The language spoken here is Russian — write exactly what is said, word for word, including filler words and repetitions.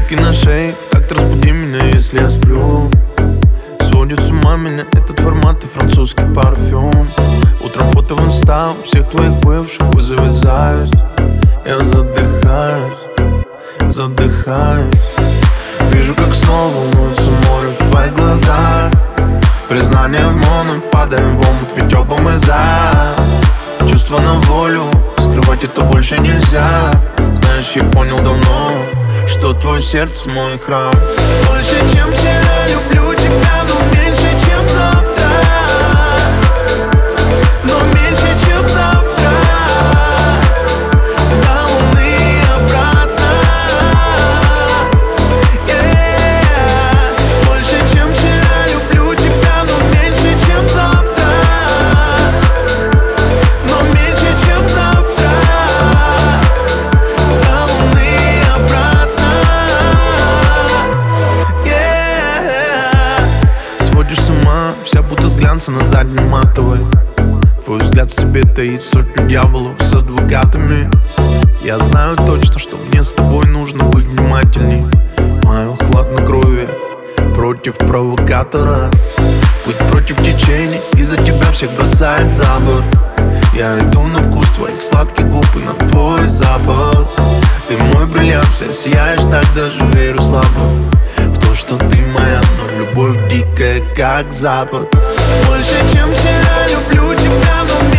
Руки на шее, в такт разбуди меня, если я сплю. Сводит с ума меня этот формат и французский парфюм. Утром фото в инста у всех твоих бывших вызовет зависть. Я задыхаюсь, задыхаюсь. Вижу, как снова волнуется море в твоих глазах. Признание в моно, падаем в омут, ведь оба мы за. Чувства на волю, скрывать это больше нельзя. Знаешь, я понял давно, что твое сердце мой храм. Больше, чем вчера, люблю тебя, но меньше, чем завтра. Но меньше, чем завтра. До луны и обратно. Yeah. Больше, чем вчера, люблю тебя, но меньше, чем завтра. Но меньше, чем завтра. До луны и обратно. Yeah. Сводишь с ума, вся будто с глянца на заднем матовой. Твой взгляд в себе таит сотню дьяволов с адвокатами. Я знаю точно, что мне с тобой нужно быть внимательней. Мое хладнокровие против провокатора. Путь против течения, из-за тебя всех бросает за борт. Я иду на вкус твоих сладких губ и на твой запах. Ты мой бриллиант, вся сияешь, так даже верю слабо в то, что ты моя, но любовь дикая, как запад. Больше, чем вчера, люблю тебя, но